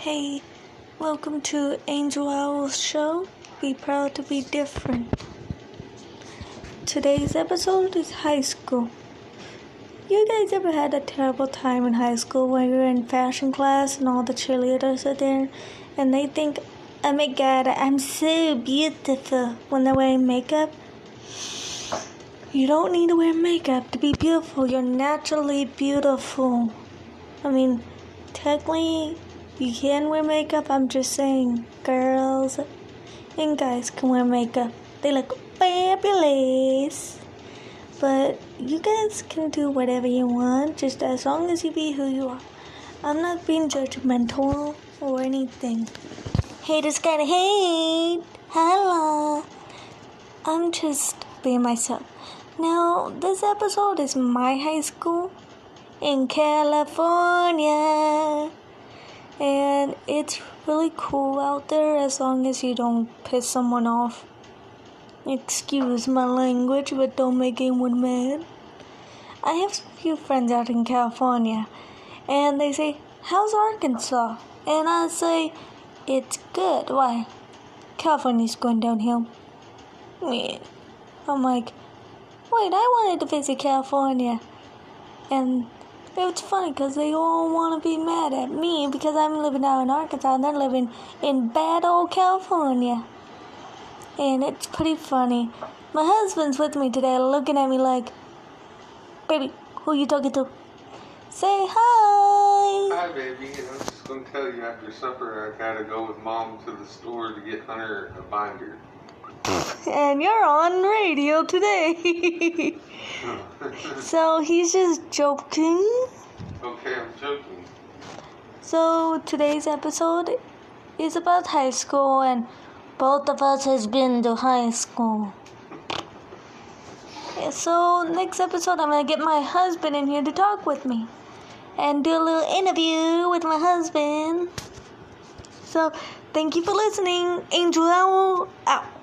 Hey, welcome to Angel Owl's show. Be proud to be different. Today's episode is high school. You guys ever had a terrible time in high school when you're in fashion class and all the cheerleaders are there and they think, oh my god, I'm so beautiful when they're wearing makeup? You don't need to wear makeup to be beautiful. You're naturally beautiful. Technically, you can wear makeup. I'm just saying, girls and guys can wear makeup. They look fabulous. But you guys can do whatever you want, just as long as you be who you are. I'm not being judgmental or anything. Haters gotta hate. Hello. I'm just being myself. Now, this episode is my high school in California. And it's really cool out there as long as you don't piss someone off. Excuse my language, but don't make anyone mad. I have a few friends out in California, and they say, how's Arkansas? And I say, it's good. Why? California's going downhill. Yeah. I'm like, wait, I wanted to visit California. And it's funny because they all want to be mad at me because I'm living out in Arkansas and they're living in bad old California. And it's pretty funny. My husband's with me today looking at me like, baby, who you talking to? Say hi. Hi, baby. And I'm just going to tell you after supper I got to go with Mom to the store to get Hunter a binder. And you're on radio today. So he's just joking. Okay, I'm joking. So today's episode is about high school, and both of us has been to high school. So next episode I'm going to get my husband in here to talk with me and do a little interview with my husband. So thank you for listening. Angel Owl out.